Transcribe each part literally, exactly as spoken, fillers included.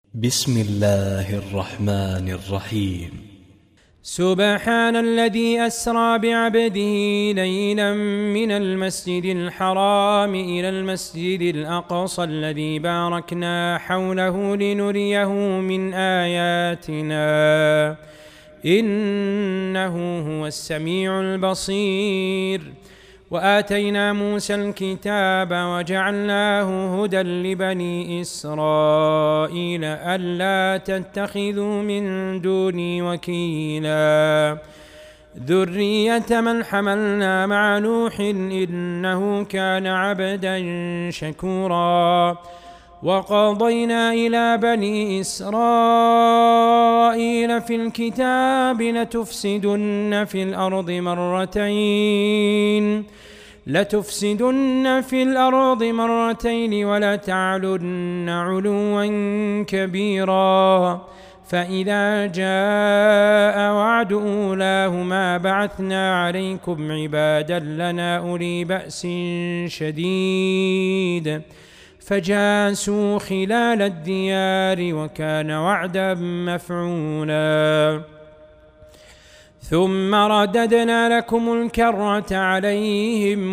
بسم الله الرحمن الرحيم. سبحان الذي أسرى بعبده ليلا من المسجد الحرام إلى المسجد الأقصى الذي باركنا حوله لنريه من آياتنا إنه هو السميع البصير. وآتينا موسى الكتاب وجعلناه هدى لبني إسرائيل ألا تتخذوا من دوني وكيلا ذرية من حملنا مع نوح إنه كان عبدا شكورا. وقضينا إلى بني إسرائيل في الكتاب لتفسدن في الأرض مرتين لتفسدن في الأرض مرتين ولتعلن علوا كبيرا. فإذا جاء وعد أولاهما بعثنا عليكم عبادا لنا أولي بأس شديد فجاسوا خلال الديار وكان وعدا مفعولا. ثم رددنا لكم الكرة عليهم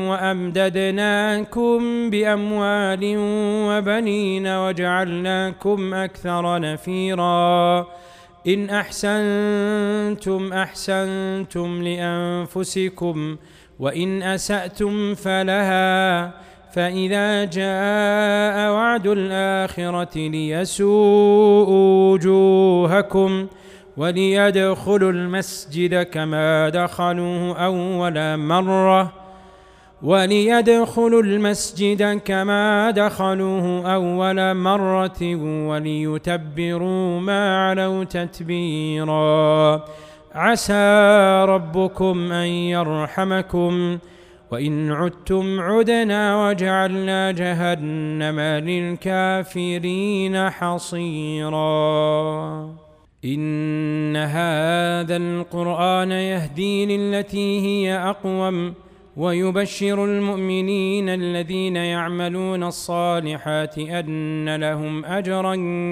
وأمددناكم بأموال وبنين وجعلناكم أكثر نفيرا. إن أحسنتم أحسنتم لأنفسكم وإن أسأتم فلها. فإذا جاء وعد الآخرة ليسوءوا وجوهكم وليدخلوا المسجد كما دخلوه أول مرة وليدخلوا المسجد كما دخلوه أول مرة وليتبروا ما علوا تتبيرا. عسى ربكم أن يرحمكم وإن عدتم عدنا وجعلنا جهنم للكافرين حصيرا. إن هذا القرآن يهدي للتي هي أقوم ويبشر المؤمنين الذين يعملون الصالحات أن لهم أجرا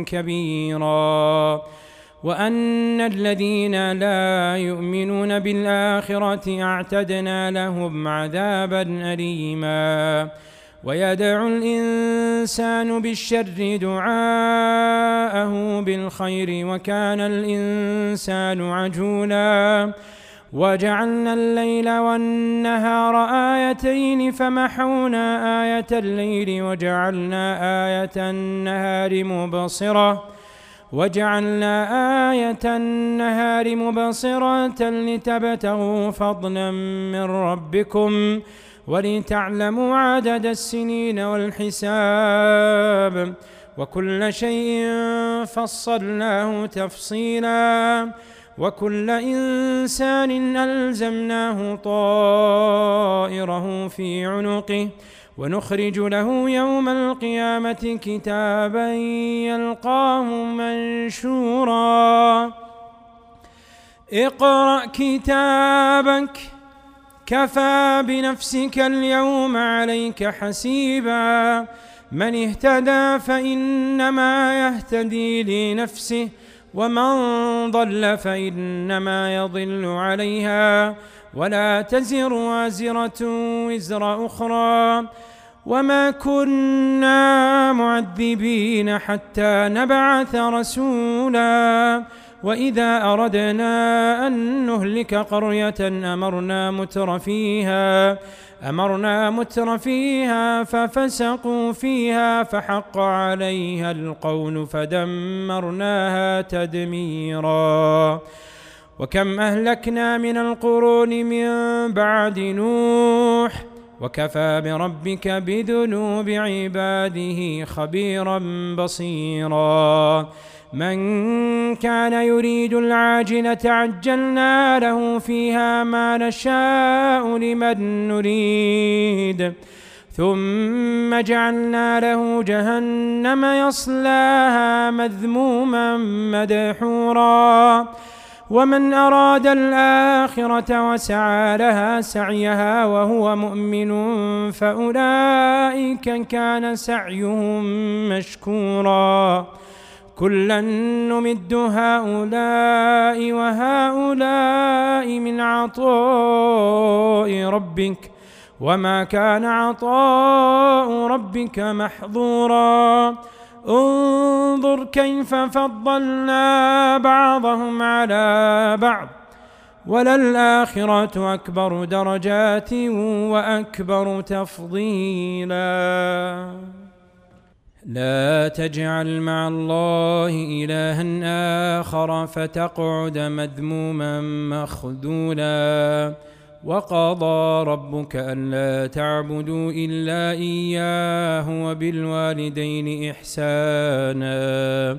كبيرا وأن الذين لا يؤمنون بالآخرة أعتدنا لهم عذابا أليما. ويدعو الإنسان بالشر دعاءه بالخير وكان الإنسان عجولا. وجعلنا الليل والنهار آيتين فمحونا آية الليل وجعلنا آية النهار مبصرة وجعلنا آية النهار مبصرة لتبتغوا فضلا من ربكم ولتعلموا عدد السنين والحساب وكل شيء فصلناه تفصيلا. وكل إنسان ألزمناه طائره في عنقه ونخرج له يوم القيامة كتابا يلقاه منشورا. اقرأ كتابك كفى بنفسك اليوم عليك حسيبا. من اهتدى فإنما يهتدي لنفسه ومن ضل فإنما يضل عليها ولا تزر وازرة وزر أخرى وما كنا معذبين حتى نبعث رسولا. وإذا أردنا أن نهلك قرية أمرنا متر فيها أمرنا متر فيها ففسقوا فيها فحق عليها القول فدمرناها تدميرا. وكم أهلكنا من القرون من بعد نوح وكفى بربك بذنوب عباده خبيرا بصيرا. من كان يريد العاجلة عجلنا له فيها ما نشاء لمن نريد ثم جعلنا له جهنم يصلاها مذموما مدحورا. ومن أراد الآخرة وسعى لها سعيها وهو مؤمن فأولئك كان سعيهم مشكورا. كلا نمد هؤلاء وهؤلاء من عطاء ربك وما كان عطاء ربك محظورا انظر كيف فضلنا بعضهم على بعض وللآخرة أكبر درجات وأكبر تفضيلا لا تجعل مع الله إلها آخر فتقعد مذموما مخذولا وقضى ربك ألا تعبدوا إلا إياه وبالوالدين إحسانا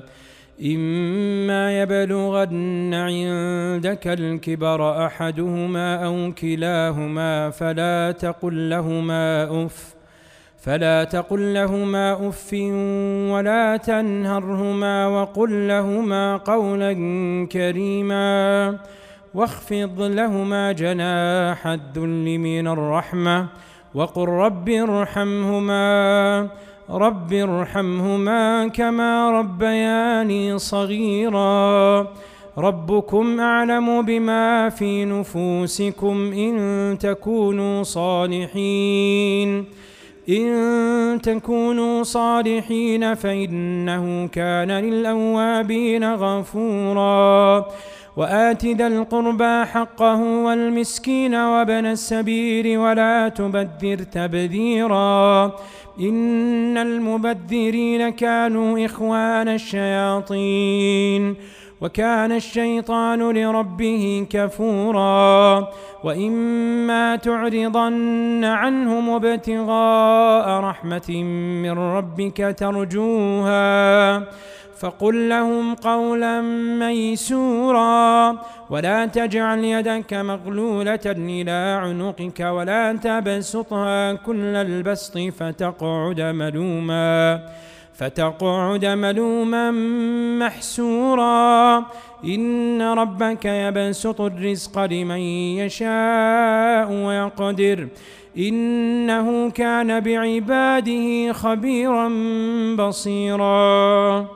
إما يبلغن عندك الكبر أحدهما أو كلاهما فلا تقل لهما أف فلا تقل لهما أف ولا تنهرهما وقل لهما قولا كريما واخفض لهما جناح الذل من الرحمة وقل رب ارحمهما رب ارحمهما كما ربياني صغيرا ربكم أعلم بما في نفوسكم إن تكونوا صالحين إن تكونوا صالحين فإنه كان للأوابين غفورا وآت ذا القربى حقه والمسكين وابن السبيل ولا تبذر تبذيرا إن المبذرين كانوا إخوان الشياطين وكان الشيطان لربه كفورا وإما تعرضن عنهم ابتغاء رحمة من ربك ترجوها فقل لهم قولا ميسورا ولا تجعل يدك مغلولة إلى عنقك ولا تبسطها كل البسط فتقعد ملوما فتقعد ملوما محسورا إن ربك يبسط الرزق لمن يشاء ويقدر إنه كان بعباده خبيرا بصيرا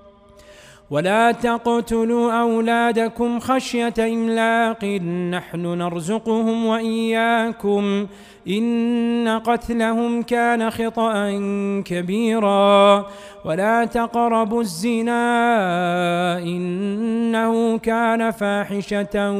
ولا تقتلوا أولادكم خشية إملاق نحن نرزقهم وإياكم إن قتلهم كان خطأ كبيرا ولا تقربوا الزنا إنه كان فاحشة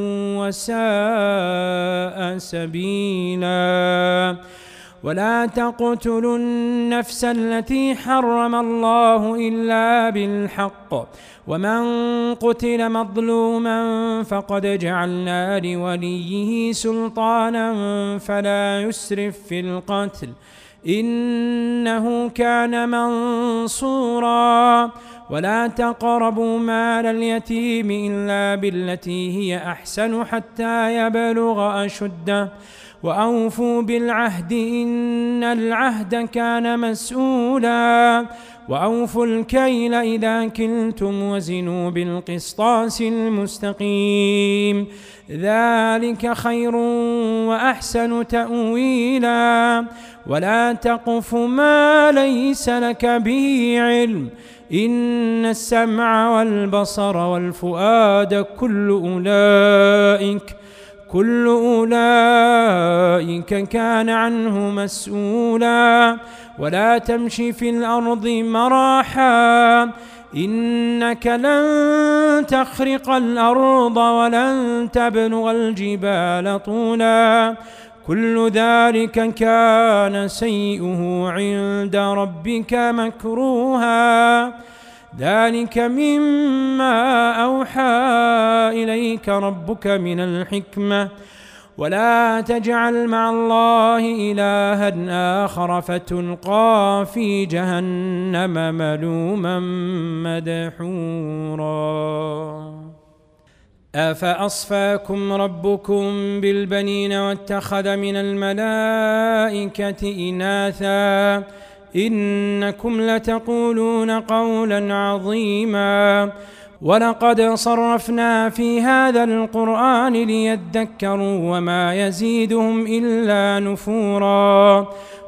وساء سبيلا ولا تقتلوا النفس التي حرم الله إلا بالحق ومن قتل مظلوما فقد جعلنا لوليه سلطانا فلا يسرف في القتل إنه كان منصورا ولا تقربوا مال اليتيم إلا بالتي هي أحسن حتى يبلغ أشده وأوفوا بالعهد إن العهد كان مسؤولا وأوفوا الكيل إذا كلتم وزنوا بالقسطاس المستقيم ذلك خير وأحسن تأويلا ولا تقف ما ليس لك به علم إن السمع والبصر والفؤاد كل أولئك كل أولئك كان عنه مسؤولا ولا تمشي في الأرض مراحا إنك لن تخرق الأرض ولن تبلغ الجبال طولا كل ذلك كان سيئه عند ربك مكروها ذلك مما أوحى إليك ربك من الحكمة ولا تجعل مع الله إلها آخر فتلقى في جهنم ملوما مدحورا أفأصفاكم ربكم بالبنين واتخذ من الملائكة إناثا إنكم لتقولون قولا عظيما ولقد صرفنا في هذا القرآن ليذكروا وما يزيدهم إلا نفورا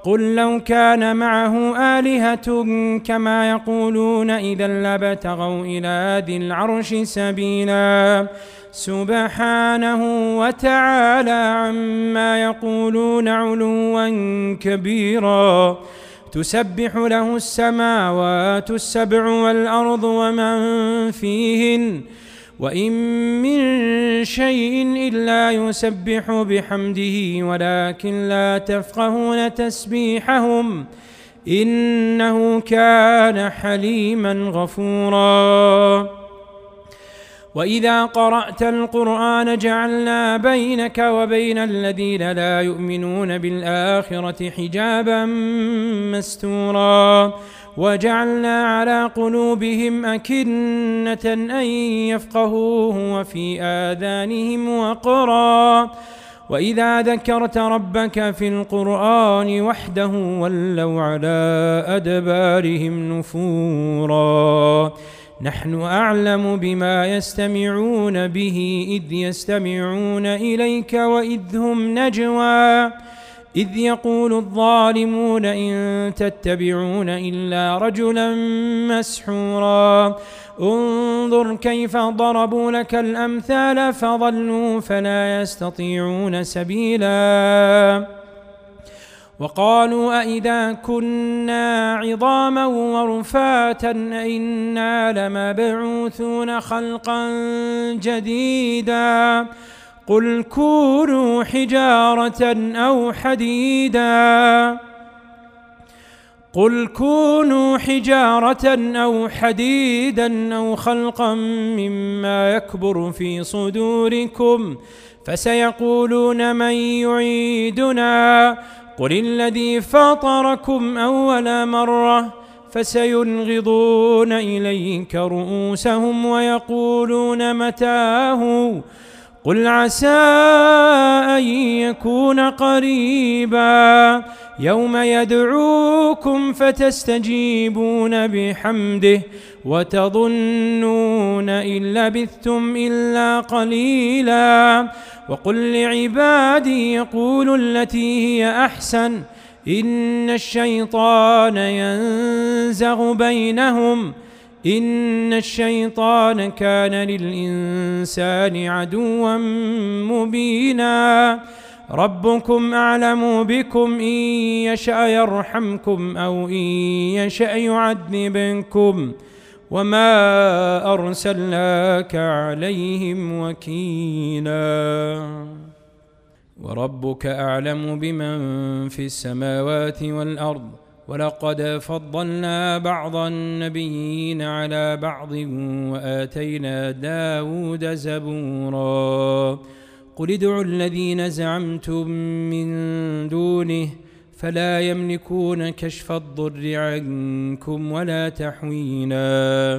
قل لو كان معه آلهة كما يقولون إذا لابتغوا إلى ذي العرش سبيلا سبحانه وتعالى عما يقولون علوا كبيرا تسبح له السماوات السبع والأرض ومن فيهن وإن من شيء إلا يسبح بحمده ولكن لا تفقهون تسبيحهم إنه كان حليما غفورا وإذا قرأت القرآن جعلنا بينك وبين الذين لا يؤمنون بالآخرة حجابا مستورا وجعلنا على قلوبهم أكنة أن يفقهوه وفي آذانهم وقرا وإذا ذكرت ربك في القرآن وحده ولوا على أدبارهم نفورا نحن أعلم بما يستمعون به إذ يستمعون إليك وإذ هم نجوى إذ يقول الظالمون إن تتبعون إلا رجلا مسحورا انظر كيف ضربوا لك الأمثال فضلوا فلا يستطيعون سبيلا وقالوا أئذا كنا عظاما ورفاتا أئنا لمبعوثون خلقا جديدا قل كونوا حجارة أو حديدا قل كونوا حجارة أو حديدا أو خلقا مما يكبر في صدوركم فسيقولون من يعيدنا قل الذي فطركم أول مرة فسينغضون إليك رؤوسهم ويقولون متاه قل عسى أن يكون قريبا يوم يدعوكم فتستجيبون بحمده وتظنون إن لبثتم إلا قليلا وقل لعبادي يقولوا التي هي أحسن إن الشيطان ينزغ بينهم إن الشيطان كان للإنسان عدوا مبينا ربكم أعلم بكم إن يشأ يرحمكم أو إن يشأ يعذبكم وما أرسلناك عليهم وكيلا وربك أعلم بمن في السماوات والأرض ولقد فضلنا بعض النبيين على بعض وآتينا داود زبورا قل ادعوا الذين زعمتم من دونه فلا يملكون كشف الضر عنكم ولا تحويلا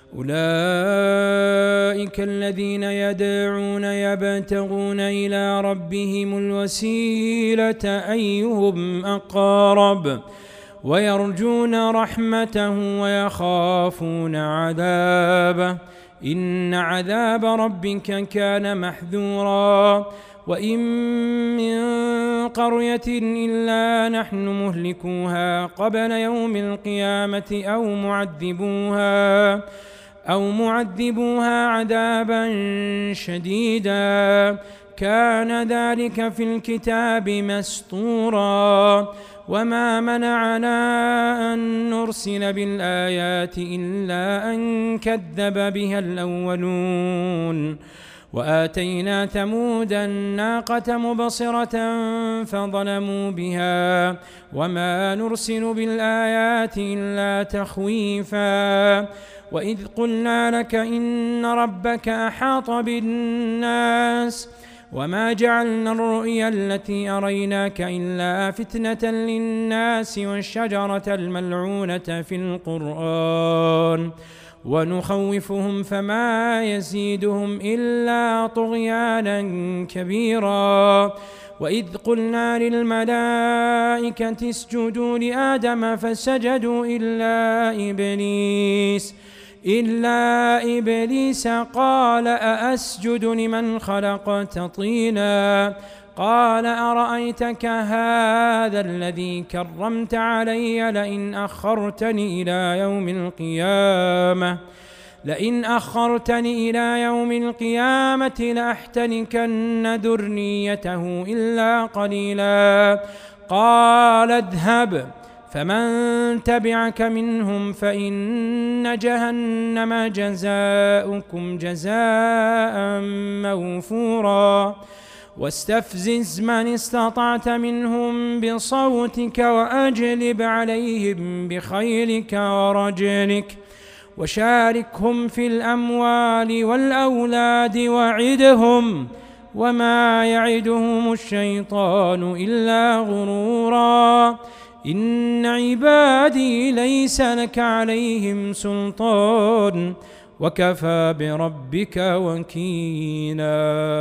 أولئك الذين يدعون يبتغون إلى ربهم الوسيلة أيهم أقرب ويرجون رحمته ويخافون عذابه إن عذاب ربك كان محذورا وإن من قرية إلا نحن مهلكوها قبل يوم القيامة أو معذبوها أو معذبوها عذابا شديدا كان ذلك في الكتاب مسطورا وما منعنا أن نرسل بالآيات إلا أن كذب بها الأولون وآتينا ثمود الناقة مبصرة فظلموا بها وما نرسل بالآيات إلا تخويفا وإذ قلنا لك إن ربك أحاط بالناس وما جعلنا الرؤيا التي أريناك إلا فتنة للناس والشجرة الملعونة في القرآن ونخوفهم فما يزيدهم إلا طغيانا كبيرا وإذ قلنا للملائكة اسجدوا لآدم فسجدوا إلا إبليس إلا إبليس قال أأسجد لمن خلقت طينا قال أرأيتك هذا الذي كرمت علي لئن أخرتني إلى يوم القيامة لئن أخرتني إلى يوم القيامة لأحتنكن ذريته إلا قليلا. قال اذهب فمن تبعك منهم فإن جهنم جزاؤكم جزاء موفورا. واستفزز من استطعت منهم بصوتك وأجلب عليهم بخيلك ورجلك وشاركهم في الأموال والأولاد وعدهم وما يعدهم الشيطان إلا غرورا. إن عبادي ليس لك عليهم سلطان وكفى بربك وكيلا.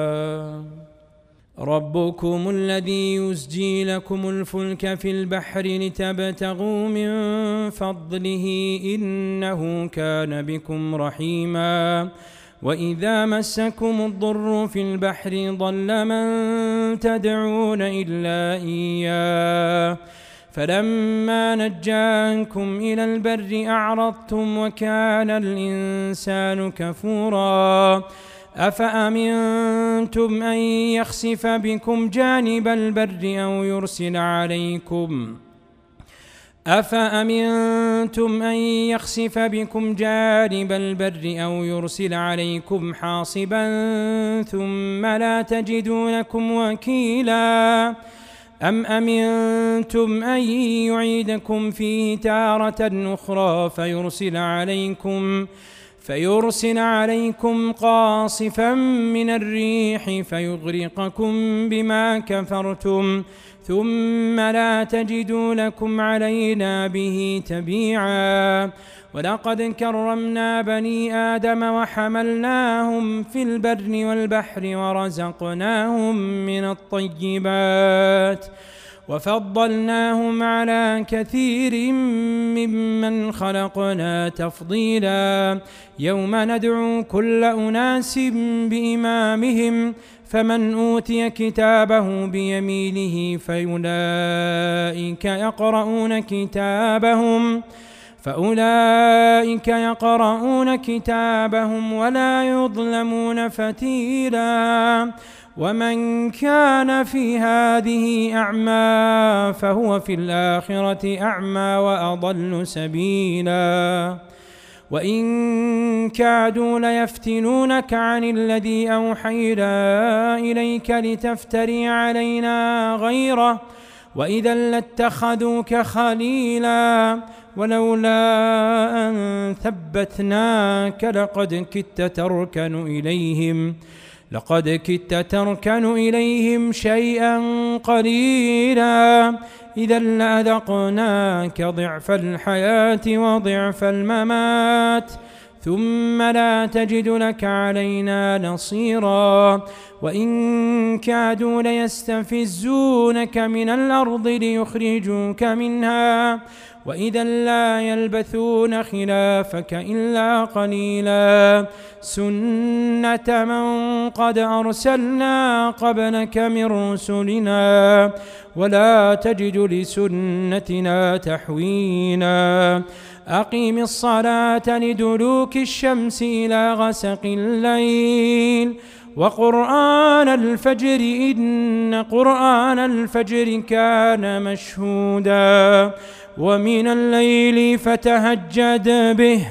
ربكم الذي يزجي لكم الفلك في البحر لتبتغوا من فضله إنه كان بكم رحيما. وإذا مسكم الضر في البحر ضل من تدعون إلا إياه فلما نجاكم إلى البر أعرضتم وكان الإنسان كفورا. أفأمنتم أن يخسف بكم جانب البر أو يرسل عليكم أفأمنتم أن يخسف بكم جانب البر أو يرسل عليكم حاصبا ثم لا تجدوا لكم وكيلا. أم أمنتم أن يعيدكم فيه تارة أخرى فيرسل عليكم فيرسل عليكم قاصفا من الريح فيغرقكم بما كفرتم ثم لا تجدوا لكم علينا به تبيعا. ولقد كرمنا بني آدم وحملناهم في البر والبحر ورزقناهم من الطيبات وفضلناهم على كثير ممن خلقنا تفضيلا. يوم ندعو كل أناس بإمامهم فمن أوتي كتابه بيمينه فأولئك يقرؤون كتابهم فأولئك يقرؤون كتابهم ولا يظلمون فتيلا. ومن كان في هذه أعمى فهو في الآخرة أعمى وأضل سبيلا. وإن كادوا ليفتنونك عن الذي أوحينا إليك لتفتري علينا غيره وإذا لاتخذوك خليلا. ولولا أن ثبتناك لقد كدت تركن إليهم لقد كدت تركن إليهم شيئا قليلا. إذا لأذقناك ضعف الحياة وضعف الممات ثم لا تجد لك علينا نصيرا. وإن كادوا ليستفزونك من الأرض ليخرجوك منها وإذا لا يلبثون خلافك إلا قليلا. سنة من قد أرسلنا قبلك من رسلنا ولا تجد لسنتنا تحويلا. أقيم الصلاة لدلوك الشمس إلى غسق الليل وقرآن الفجر إن قرآن الفجر كان مشهودا. ومن الليل فتهجد به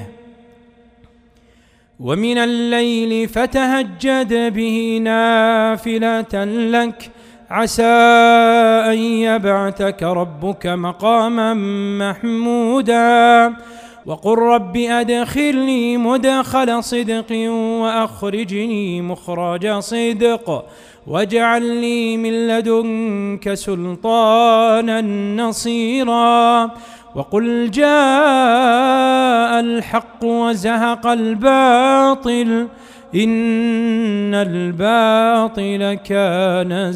ومن الليل فتهجد به نافلة لك عسى أن يبعثك ربك مقاما محمودا. وقل رب أدخلني مدخل صدق وأخرجني مخرج صدق واجعل لي من لدنك سلطانا نصيرا. وقل جاء الحق وزهق الباطل إن الباطل كان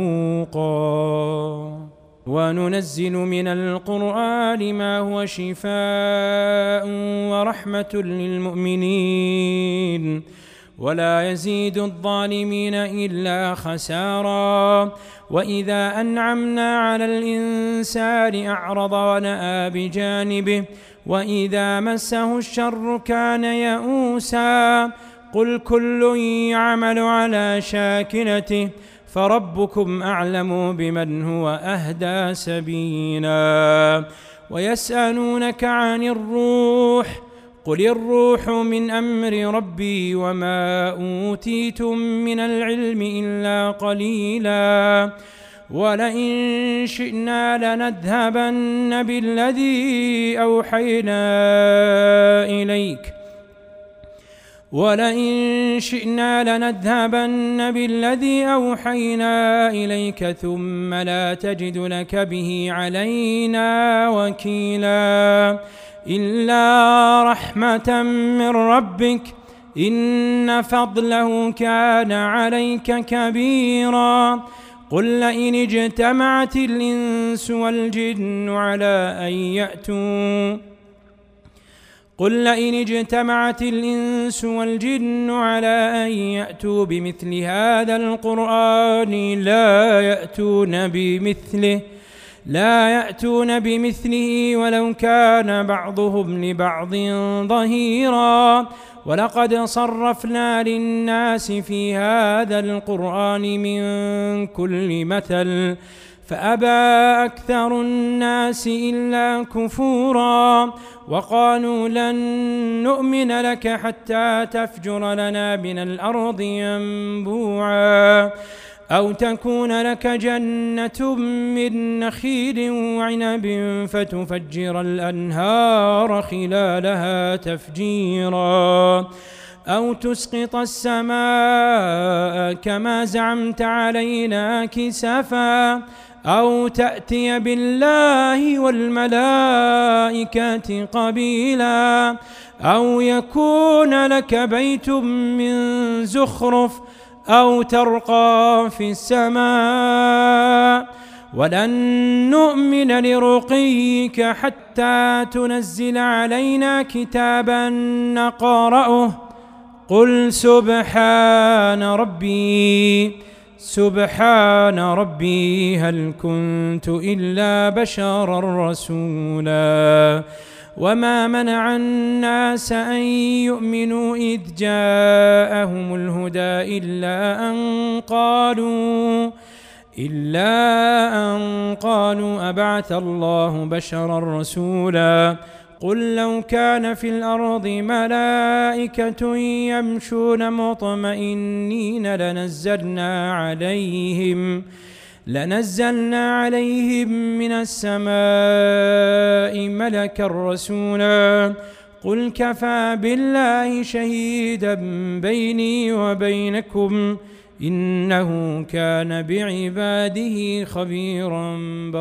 زهوقا. وننزل من القرآن ما هو شفاء ورحمة للمؤمنين ولا يزيد الظالمين إلا خسارا. وإذا أنعمنا على الإنسان أعرض ونأى بجانبه وإذا مسه الشر كان يئوسا. قل كل يعمل على شاكلته فربكم أعلم بمن هو أهدى سبيلا. ويسألونك عن الروح قل الروح من أمر ربي وما أوتيتم من العلم إلا قليلا. ولئن شئنا لنذهبن بالذي أوحينا إليك ولئن شئنا لنذهبن بالذي أوحينا إليك ثم لا تجد لك به علينا وكيلا. إلا رحمة من ربك إن فضله كان عليك كبيرا. قل لئن اجتمعت الإنس والجن على أن يأتوا قل لئن اجتمعت الإنس والجن على أن يأتوا بمثل هذا القرآن لا يأتون بمثله لا يأتون بمثله ولو كان بعضهم لبعض ظهيرا. ولقد صرفنا للناس في هذا القرآن من كل مثل فأبى أكثر الناس إلا كفورا. وقالوا لن نؤمن لك حتى تفجر لنا من الأرض ينبوعا أو تكون لك جنة من نخيل وعنب فتفجر الأنهار خلالها تفجيرا أو تسقط السماء كما زعمت علينا كسفا أو تأتي بالله والملائكة قبيلا أو يكون لك بيت من زخرف أو ترقى في السماء ولن نؤمن لرقيك حتى تنزل علينا كتابا نقرأه قل سبحان ربي سبحان ربي هل كنت إلا بشرا رسولا. وما منع الناس أن يؤمنوا إذ جاءهم الهدى إلا أن قالوا إلا أن قالوا أبعث الله بشرا رسولا. قل لو كان في الأرض ملائكة يمشون مطمئنين لنزلنا عليهم لنزلنا عليهم من السماء ملكا رسولا. قل كفى بالله شهيدا بيني وبينكم إنه كان بعباده خبيرا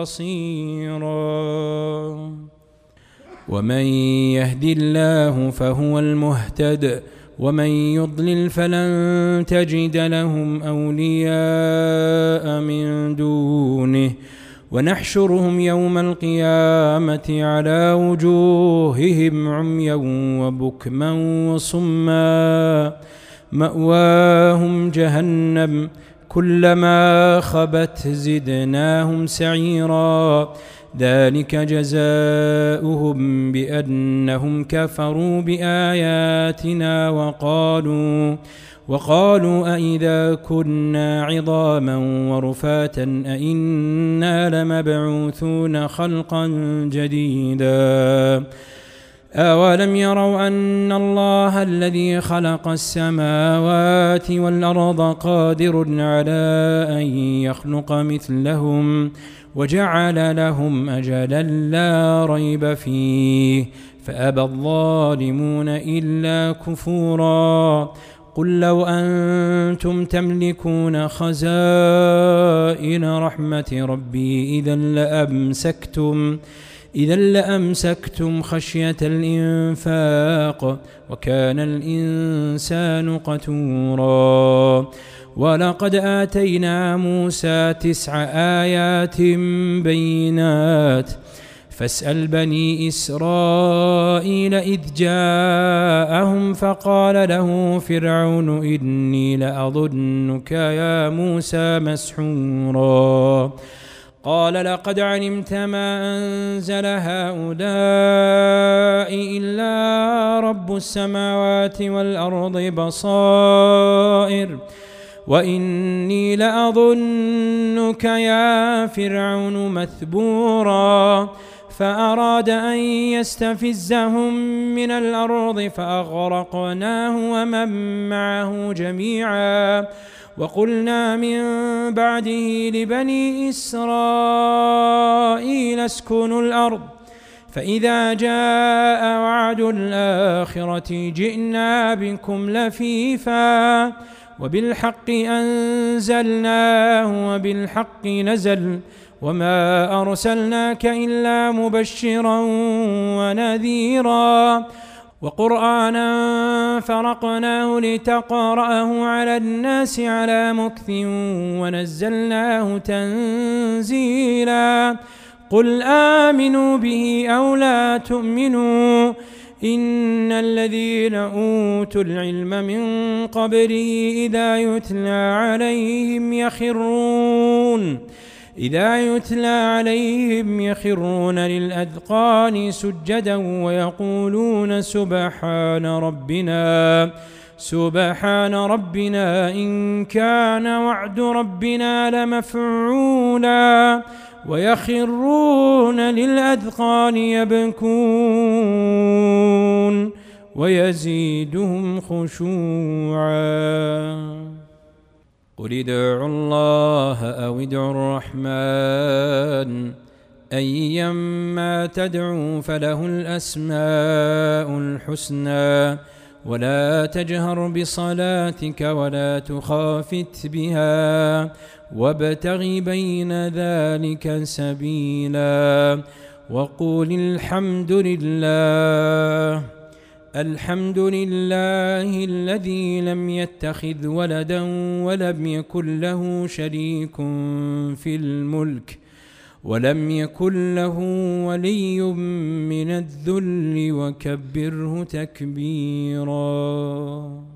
بصيرا. ومن يهد الله فهو المهتد ومن يضلل فلن تجد لهم أولياء من دونه ونحشرهم يوم القيامة على وجوههم عميا وبكما وصما مأواهم جهنم كلما خبت زدناهم سعيرا ذلك جزاؤهم بأنهم كفروا بآياتنا وقالوا وقالوا أئذا كنا عظاما ورفاتا أئنا لمبعوثون خلقا جديدا. أولم يروا أن الله الذي خلق السماوات والأرض قادر على أن يخلق مثلهم وجعل لهم أجلا لا ريب فيه فأبى الظالمون إلا كفورا. قل لو أنتم تملكون خزائن رحمة ربي إذا لأمسكتم إذا لأمسكتم خشية الإنفاق وكان الإنسان قتورا. ولقد آتينا موسى تسع آيات بينات فاسأل بني إسرائيل إذ جاءهم فقال له فرعون إني لأظنك يا موسى مسحورا قال لقد علمت ما أنزل هؤلاء إلا رب السماوات والأرض بصائر وإني لأظنك يا فرعون مثبورا فأراد أن يستفزهم من الأرض فأغرقناه ومن معه جميعا وقلنا من بعده لبني إسرائيل اسكنوا الأرض فإذا جاء وعد الآخرة جئنا بكم لفيفا وبالحق أنزلناه وبالحق نزل وما أرسلناك إلا مبشرا ونذيرا وقرآنا فرقناه لتقرأه على الناس على مكث ونزلناه تنزيلا قل آمنوا به أو لا تؤمنوا إن الذين أوتوا العلم من قبله إذا يتلى عليهم يخرون إذا يتلى عليهم يخرون للأذقان سجدا ويقولون سبحان ربنا سبحان ربنا إن كان وعد ربنا لمفعولا ويخرون للأذقان يبكون ويزيدهم خشوعا قل ادعوا الله أو ادعوا الرحمن أيما تدعوا فله الأسماء الحسنى ولا تجهر بصلاتك ولا تخافت بها وابتغ بين ذلك سبيلا وقل الحمد لله الحمد لله الذي لم يتخذ ولدا ولم يكن له شريك في الملك ولم يكن له ولي من الذل وكبره تكبيرا.